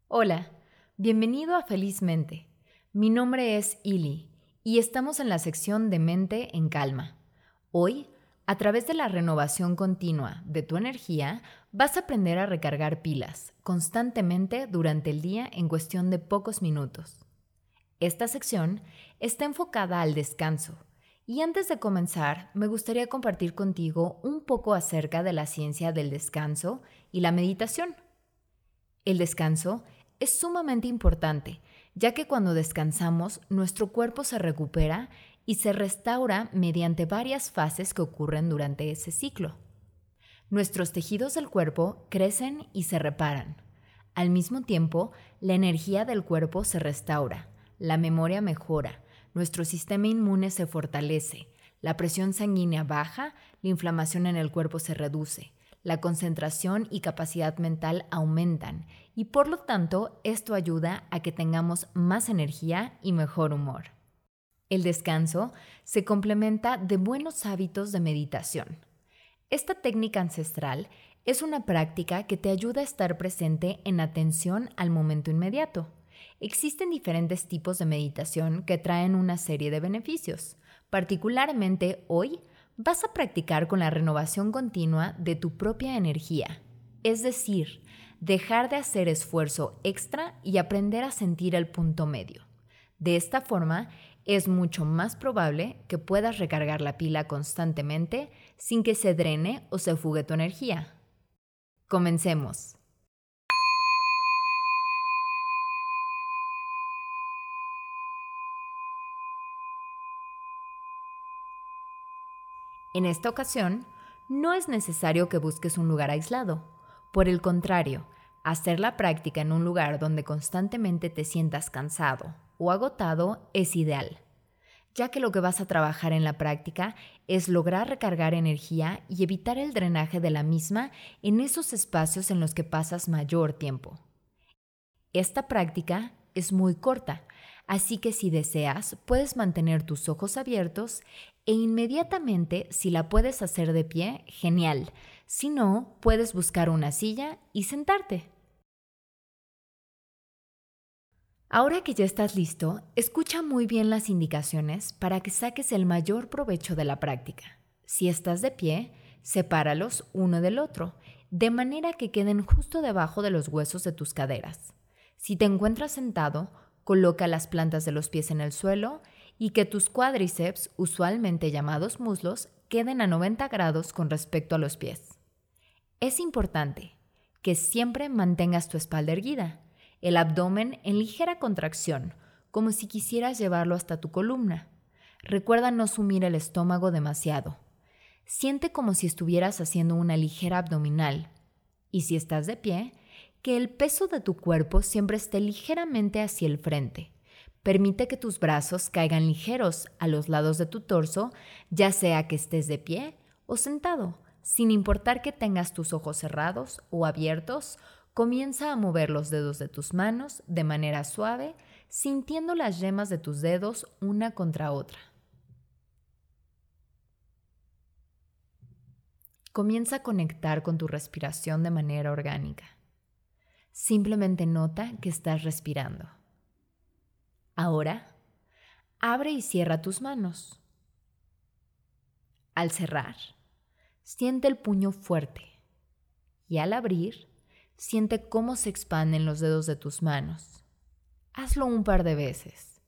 Hola, bienvenido a Felizmente. Mi nombre es Ili y estamos en la sección de Mente en Calma. Hoy, a través de la renovación continua de tu energía, vas a aprender a recargar pilas constantemente durante el día en cuestión de pocos minutos. Esta sección está enfocada al descanso y antes de comenzar me gustaría compartir contigo un poco acerca de la ciencia del descanso y la meditación. El descanso es sumamente importante, ya que cuando descansamos nuestro cuerpo se recupera y se restaura mediante varias fases que ocurren durante ese ciclo. Nuestros tejidos del cuerpo crecen y se reparan. Al mismo tiempo, la energía del cuerpo se restaura, la memoria mejora, nuestro sistema inmune se fortalece, la presión sanguínea baja, la inflamación en el cuerpo se reduce, la concentración y capacidad mental aumentan y por lo tanto esto ayuda a que tengamos más energía y mejor humor. El descanso se complementa de buenos hábitos de meditación. Esta técnica ancestral es una práctica que te ayuda a estar presente en atención al momento inmediato. Existen diferentes tipos de meditación que traen una serie de beneficios. Particularmente hoy vas a practicar con la renovación continua de tu propia energía, es decir, dejar de hacer esfuerzo extra y aprender a sentir el punto medio. De esta forma, es mucho más probable que puedas recargar la pila constantemente sin que se drene o se fugue tu energía. Comencemos. En esta ocasión, no es necesario que busques un lugar aislado. Por el contrario, hacer la práctica en un lugar donde constantemente te sientas cansado o agotado es ideal, ya que lo que vas a trabajar en la práctica es lograr recargar energía y evitar el drenaje de la misma en esos espacios en los que pasas mayor tiempo. Esta práctica es muy corta, así que si deseas, puedes mantener tus ojos abiertos e inmediatamente, si la puedes hacer de pie, genial. Si no, puedes buscar una silla y sentarte. Ahora que ya estás listo, escucha muy bien las indicaciones para que saques el mayor provecho de la práctica. Si estás de pie, sepáralos uno del otro, de manera que queden justo debajo de los huesos de tus caderas. Si te encuentras sentado, coloca las plantas de los pies en el suelo y que tus cuádriceps, usualmente llamados muslos, queden a 90 grados con respecto a los pies. Es importante que siempre mantengas tu espalda erguida, el abdomen en ligera contracción, como si quisieras llevarlo hasta tu columna. Recuerda no sumir el estómago demasiado. Siente como si estuvieras haciendo una ligera abdominal. Y si estás de pie, que el peso de tu cuerpo siempre esté ligeramente hacia el frente. Permite que tus brazos caigan ligeros a los lados de tu torso, ya sea que estés de pie o sentado. Sin importar que tengas tus ojos cerrados o abiertos, comienza a mover los dedos de tus manos de manera suave, sintiendo las yemas de tus dedos una contra otra. Comienza a conectar con tu respiración de manera orgánica. Simplemente nota que estás respirando. Ahora, abre y cierra tus manos. Al cerrar, siente el puño fuerte y al abrir, siente cómo se expanden los dedos de tus manos. Hazlo un par de veces.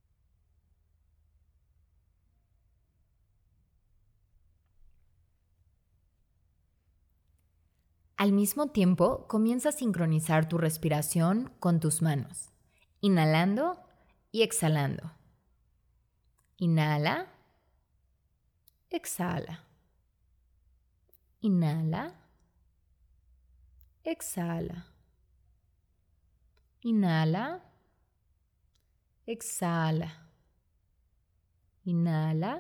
Al mismo tiempo, comienza a sincronizar tu respiración con tus manos, inhalando y exhalando. Inhala, exhala. Inhala, exhala. Inhala, exhala. Inhala,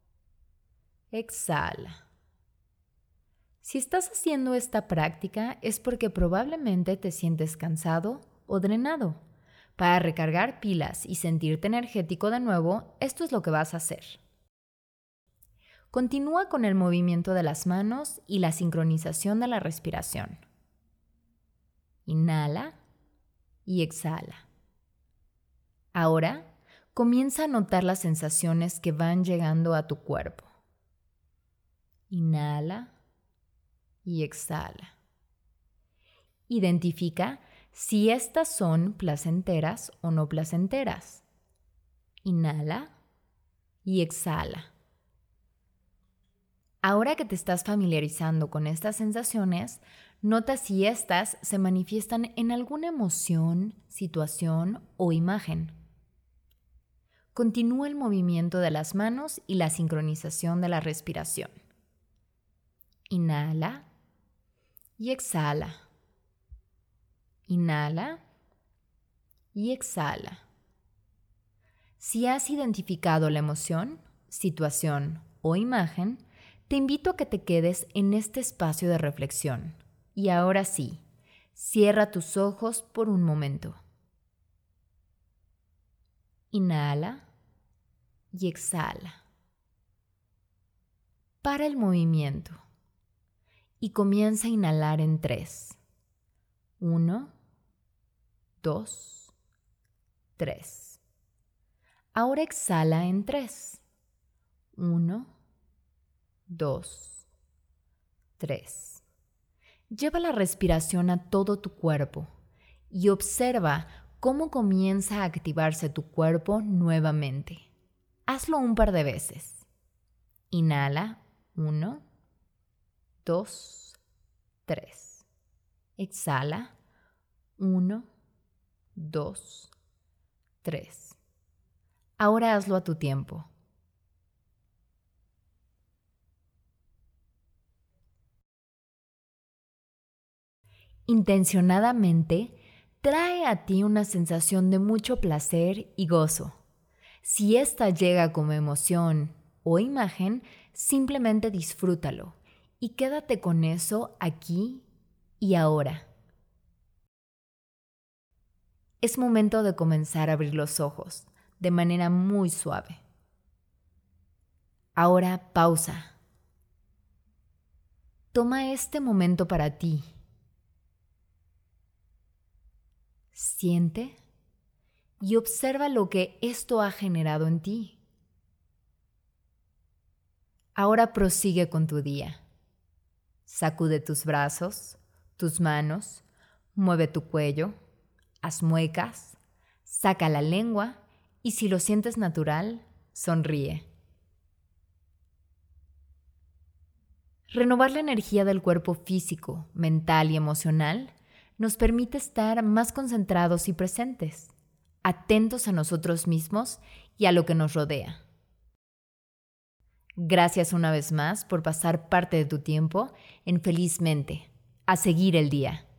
exhala. Si estás haciendo esta práctica es porque probablemente te sientes cansado o drenado. Para recargar pilas y sentirte energético de nuevo, esto es lo que vas a hacer. Continúa con el movimiento de las manos y la sincronización de la respiración. Inhala, y exhala. Ahora, comienza a notar las sensaciones que van llegando a tu cuerpo. Inhala y exhala. Identifica si estas son placenteras o no placenteras. Inhala y exhala. Ahora que te estás familiarizando con estas sensaciones, nota si estas se manifiestan en alguna emoción, situación o imagen. Continúa el movimiento de las manos y la sincronización de la respiración. Inhala y exhala. Inhala y exhala. Si has identificado la emoción, situación o imagen, te invito a que te quedes en este espacio de reflexión. Y ahora sí, cierra tus ojos por un momento. Inhala y exhala. Para el movimiento y comienza a inhalar en 3. 1, 2, 3. Ahora exhala en 3. 1, 2, 3. Lleva la respiración a todo tu cuerpo y observa cómo comienza a activarse tu cuerpo nuevamente. Hazlo un par de veces. Inhala, 1, 2, 3. Exhala, 1, 2, 3. Ahora hazlo a tu tiempo. Intencionadamente, trae a ti una sensación de mucho placer y gozo. Si esta llega como emoción o imagen, simplemente disfrútalo y quédate con eso aquí y ahora. Es momento de comenzar a abrir los ojos de manera muy suave. Ahora pausa. Toma este momento para ti. Siente y observa lo que esto ha generado en ti. Ahora prosigue con tu día. Sacude tus brazos, tus manos, mueve tu cuello, haz muecas, saca la lengua y si lo sientes natural, sonríe. Renovar la energía del cuerpo físico, mental y emocional nos permite estar más concentrados y presentes, atentos a nosotros mismos y a lo que nos rodea. Gracias una vez más por pasar parte de tu tiempo en Felizmente. A seguir el día.